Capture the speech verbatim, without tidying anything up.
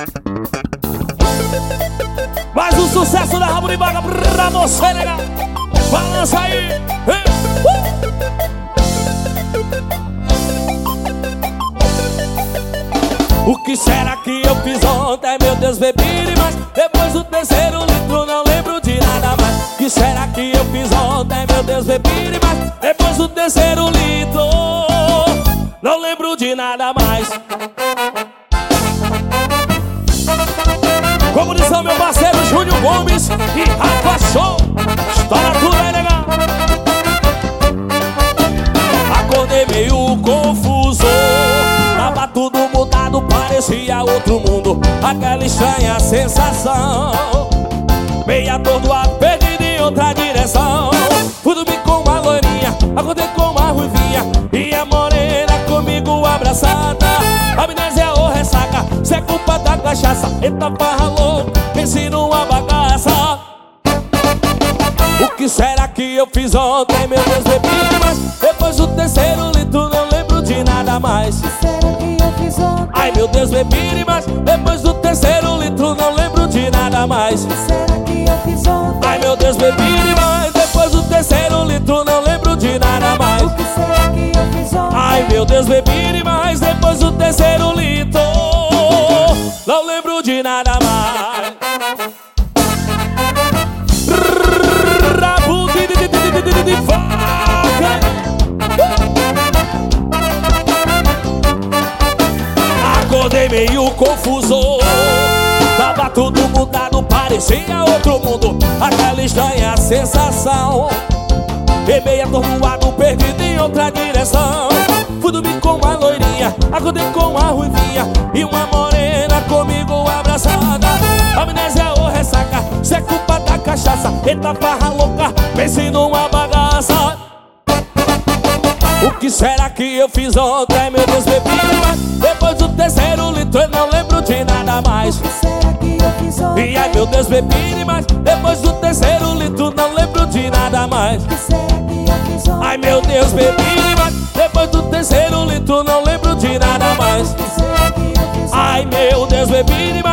Mais um sucesso da Rabo de Vaga pra você, legal. Balança aí. Uh! O que será que eu fiz ontem? Meu Deus, bebi demais. Depois do terceiro litro não lembro de nada mais. O que será que eu fiz ontem? Meu Deus, bebi demais. Depois do terceiro litro não lembro de nada mais. Como diz o meu parceiro Júnior Gomes e Rafa Show. Estoura tudo aí, legal. Acordei meio confuso, tava tudo mudado, parecia outro mundo. Aquela estranha sensação, meio atordoado, perdido em outra direção. Fui dormir com uma loirinha, acordei com uma ruivinha e a morena comigo abraçada. Amnésia ou ressaca, cê é culpa da cachaça. Eita farra louca, pense numa bagaça. O que será que eu fiz ontem? Meu Deus, bebi demais. Depois do terceiro litro não lembro de nada mais. O que será que eu fiz ontem? Ai meu Deus, bebi demais. Depois do terceiro litro não lembro de nada mais. O que será que eu fiz ontem? Ai meu Deus, bebi demais. Depois do terceiro litro não lembro de nada mais. O que será que eu fiz ontem? Ai meu Deus, bebi demais. Depois do terceiro litro não lembro de nada mais. Rabo de, de, de, de, de, de, de vaca. Acordei meio confuso, tava tudo mudado, parecia outro mundo. Aquela estranha sensação, e meio atordoado, perdido em outra direção. Fui dormir com uma loirinha, acordei com uma ruivinha e uma morena comigo abraçada. Amnésia ou ressaca, cê é culpa da cachaça. Eita farra louca, pense numa bagaça. O que será que eu fiz ontem? Meu Deus, bebi demais. Depois do terceiro litro eu não lembro de nada mais. O que será que eu fiz ontem? E ai meu Deus, bebi demais. Depois do terceiro litro não lembro de nada mais. O que será que eu fiz ontem? Ai meu Deus, bebi demais. Depois do terceiro litro não lembro de nada mais. O que será que eu fiz ontem? Ai meu Deus, bebi demais.